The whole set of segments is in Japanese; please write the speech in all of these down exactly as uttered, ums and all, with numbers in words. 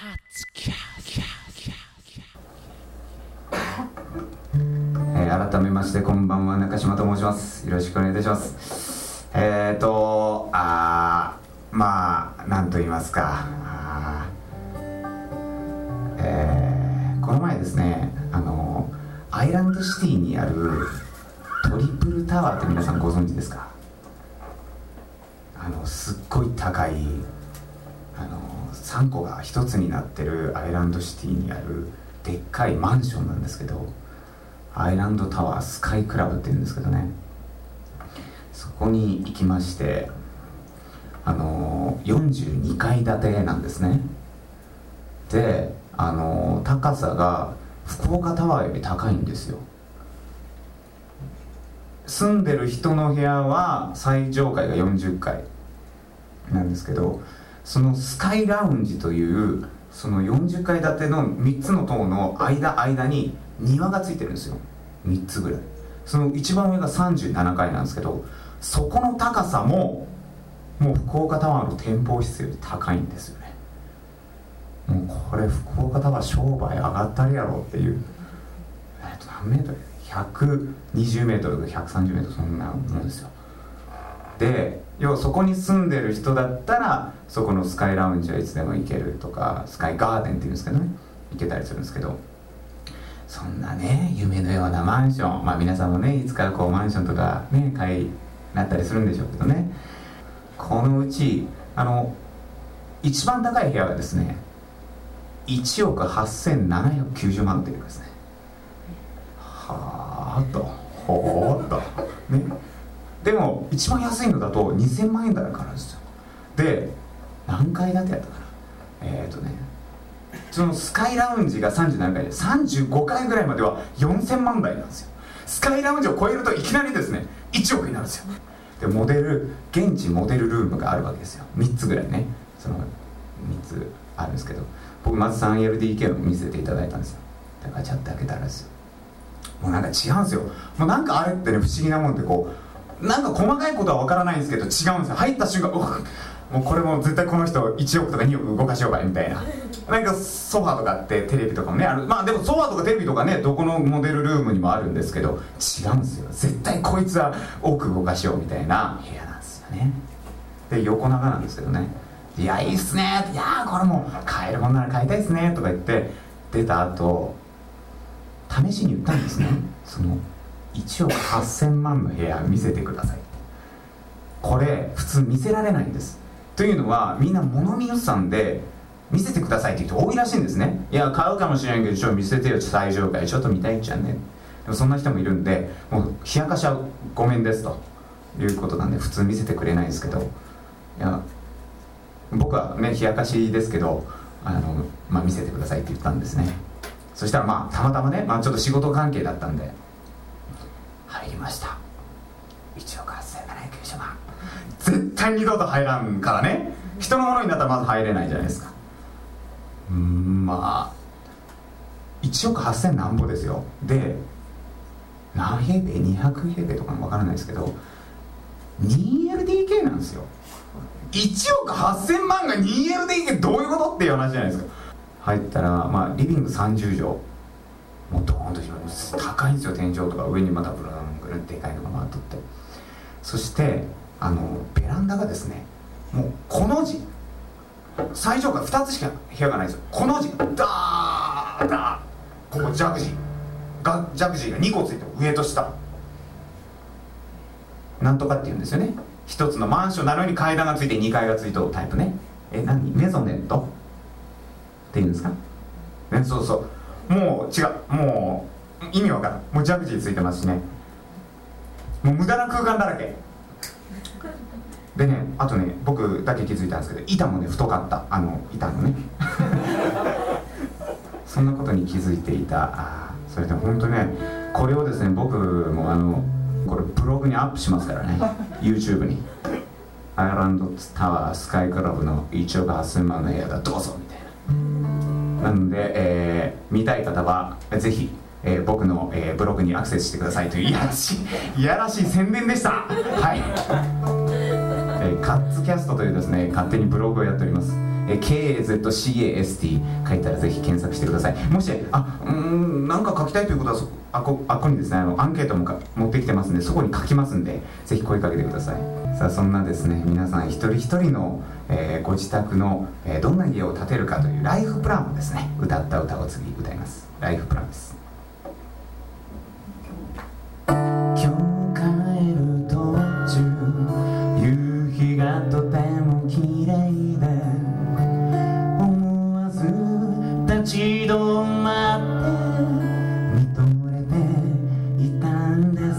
えー、改めましてこんばんは、中島と申します。よろしくお願いいたします。えーとあーまあなんと言いますか、あえー、この前ですね、あのアイランドシティにあるトリプルタワーって皆さんご存知ですか？あのすっごい高いあのさんこがひとつになってるアイランドシティにあるでっかいマンションなんですけど、アイランドタワースカイクラブっていうんですけどね、そこに行きまして、あのよんじゅうにかい建てなんですね。で、あの高さが福岡タワーより高いんですよ。住んでる人の部屋は最上階がよんじゅっかいなんですけど、そのスカイラウンジというそのよんじゅっかい建てのみっつの棟の間間に庭がついてるんですよ。みっつぐらい。その一番上がさんじゅうななかいなんですけど、そこの高さももう福岡タワーの展望室より高いんですよね。もうこれ福岡タワー商売上がったりやろっていう、えっと何メートルひゃくにじゅうメートルとかひゃくさんじゅうメートル、そんなもんですよ。で、要はそこに住んでる人だったらそこのスカイラウンジはいつでも行けるとか、スカイガーデンっていうんですけどね、行けたりするんですけど、そんなね夢のようなマンション、まあ皆さんもねいつかこうマンションとかね買いなったりするんでしょうけどね、このうちあの一番高い部屋がですねいちおくはっせんななひゃくきゅうじゅうまんというですね、はーっとほーっとね。でも一番安いのだとにせんまんえん台からですよ。で、何階建てやったかな、えーとねそのスカイラウンジがさんじゅうななかいでさんじゅうごかいぐらいまではよんせんまん台なんですよ。スカイラウンジを超えるといきなりですねいちおくになるんですよ。で、モデル現地モデルルームがあるわけですよ。みっつぐらいね、そのみっつあるんですけど、僕まず スリーエルディーケー を見せていただいたんですよ。だからちゃって開けたらですよ、もうなんか違うんですよ。もうなんかあれってね不思議なもんで、こうなんか細かいことは分からないんですけど違うんですよ。入った瞬間もうこれもう絶対この人いちおくとかにおく動かしようかみたいな。なんかソファーとかってテレビとかもねある、まあでもソファーとかテレビとかねどこのモデルルームにもあるんですけど、違うんですよ。絶対こいつは奥動かしようみたいな部屋なんですよね。で、横長なんですけどね、いやいいっすね、いやこれもう買えるもんなら買いたいっすねとか言って出た後試しに言ったんですね。そのいちおくはっせんまんの部屋見せてください。これ普通見せられないんです。というのはみんな物見予算で見せてくださいって人多いらしいんですね。いや買うかもしれんけどちょっと見せてよ、最上階ちょっと見たいっちゃね。でもそんな人もいるんで、もう冷やかしはごめんですということなんで普通見せてくれないんですけど、いや僕はね冷やかしですけどあの、まあ、見せてくださいって言ったんですね。そしたらまあたまたまね、まあ、ちょっと仕事関係だったんで入りました。いちおくはっせんななひゃくきゅうじゅうまん、絶対二度と入らんからね。人のものになったらまず入れないじゃないですか。うーん、まあいちおくはっせんなんぼですよ。で、何平米にひゃくへいべいとかもわからないですけど にエルディーケー なんですよ。いちおくはっせんまんが にエルディーケー どういうことっていう話じゃないですか。入ったら、まあ、リビングさんじゅうじょう、もうドーンと広い、高いんですよ。天井とか上にまたブランぐるってでかいのが回っとって、そしてあのベランダがですねもうこの字、最上階ふたつしか部屋がないんですよ。この字ダーダー、ここジャグジーがジャグジーがにこついて上と下なんとかっていうんですよね。一つのマンションなのに階段がついてにかいがついてるタイプね。え、何メゾネットっていうんですかね。そうそう、もう違う、もう意味わからん。もうジャグジーついてますしね、もう無駄な空間だらけでね。あとね僕だけ気づいたんですけど板もね太かった、あの板のねそんなことに気づいていた。あ、それで本当ねこれをですね僕もあのこれブログにアップしますからねYouTube にアイランドタワースカイクラブのいちおくはっせんまんの部屋だどうぞみたいな。なので、えー、見たい方はぜひ、えー、僕の、えー、ブログにアクセスしてくださいといういやらしいいやらしい宣伝でした。はい、えー、カッツキャストというですね勝手にブログをやっております。えー、ケーエーゼットシーエーエスティー 書いたらぜひ検索してください。もしあうーんなんか書きたいということはそあこあこにですねあのアンケートもか持ってきてますんで、そこに書きますんでぜひ声かけてください。さあそんなですね皆さん一人一人の、えー、ご自宅の、えー、どんな家を建てるかというライフプランをですね歌った歌を次歌います。ライフプランです。今日帰る途中夕日がとても綺麗で思わず立ち止まって見とれていたんです。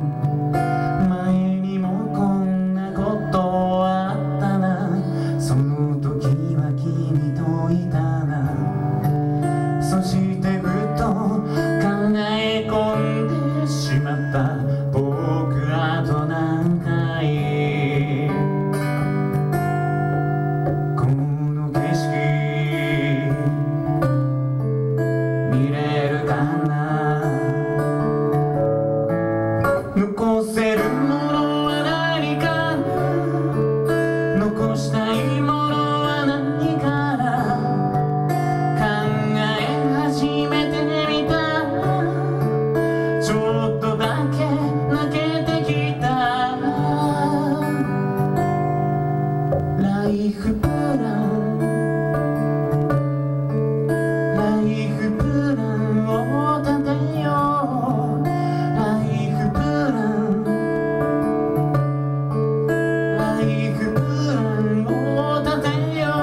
前にもこんなことあったな、その時は君といたな。そしてふと考え込んでしまった。僕あと何回この景色見れるかな。残せるものは何かな、残したいものは何かな、考え始めてみた。ちょっとだけ泣けてきた。ライフプランライフプランを立てよう。ライフプランライフプランを立てよ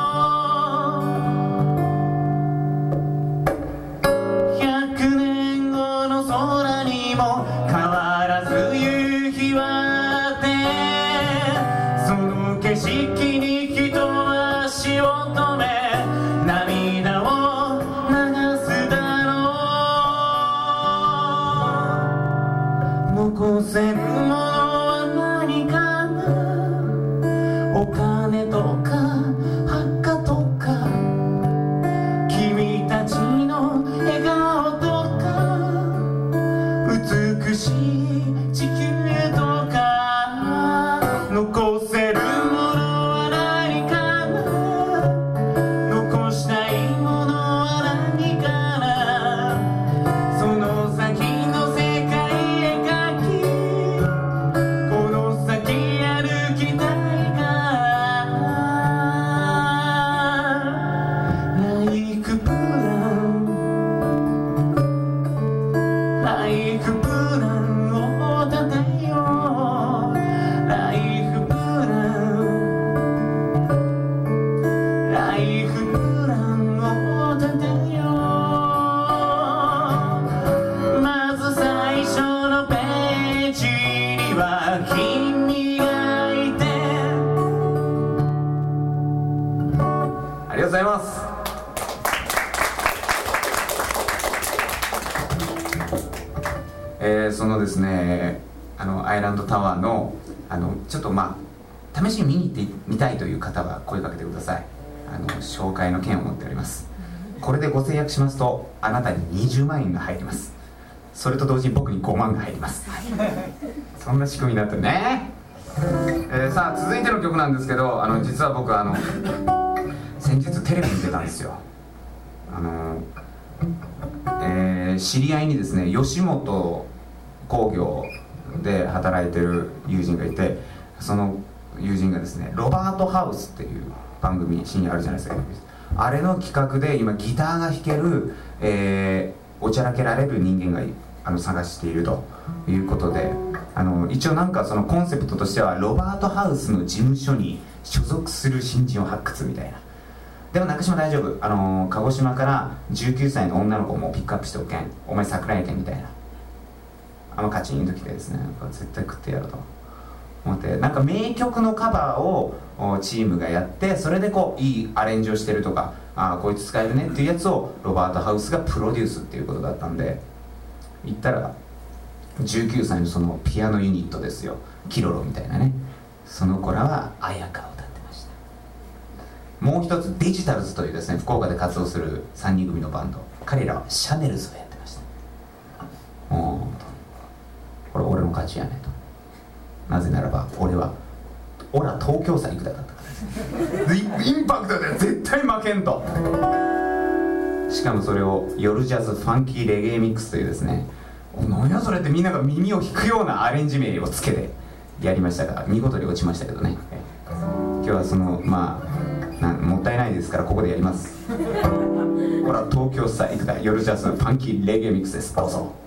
う。ひゃくねんごの空にも変わらず夕日はあって、その景色に人は足を止め涙を流すだろう。残せるものは何かな、お金とか墓とか君たちの笑顔とか美しい地球とか。残せるものは何かな、残したいものは何かな、その先の世界描きこの先歩きたいから。ライフプランライフプランを立てよう。ライフプランライフプランを立てよう。まず最初のページには君がいて。ありがとうございます。えー、そのですねあのアイランドタワーのあのちょっとまあ試しに見に行ってみたいという方は声かけてください。あの紹介の券を持っております。これでご制約しますとあなたににじゅうまんえんが入ります。それと同時に僕にごまんが入ります。そんな仕組みになってるね。えー、さあ続いての曲なんですけど、あの実は僕あの先日テレビに出たんですよ。あの、えー、知り合いにですね吉本興業で働いてる友人がいて、その友人がですねロバートハウスっていう番組深夜あるじゃないですか。あれの企画で今ギターが弾ける、えー、おちゃらけられる人間があの探しているということで、あの一応なんかそのコンセプトとしてはロバートハウスの事務所に所属する新人を発掘みたいな。でも中島大丈夫、あの鹿児島からじゅうきゅうさいの女の子もピックアップしておけん、お前桜井県みたいなあのカチンときてですね、絶対食ってやると思って、なんか名曲のカバーをチームがやって、それでこういいアレンジをしてるとか、ああこいつ使えるねっていうやつをロバートハウスがプロデュースっていうことだったんで、行ったらじゅうきゅうさいのそのピアノユニットですよ、キロロみたいなね、その子らは綾香を歌ってました。もう一つデジタルズというですね福岡で活動するさんにん組のバンド、彼らはシャネルズをやってました。もうこれ俺の勝ちやねと。なぜならば俺は俺東京さ行くだだったからですねインパクトで絶対負けんと。しかもそれを夜ジャズファンキーレゲエミックスというですね、何やそれってみんなが耳を引くようなアレンジ名をつけてやりましたが、見事に落ちましたけどね。今日はそのまあなもったいないですからここでやりますほら東京さ行くだ夜ジャズファンキーレゲエミックスです。どうぞ。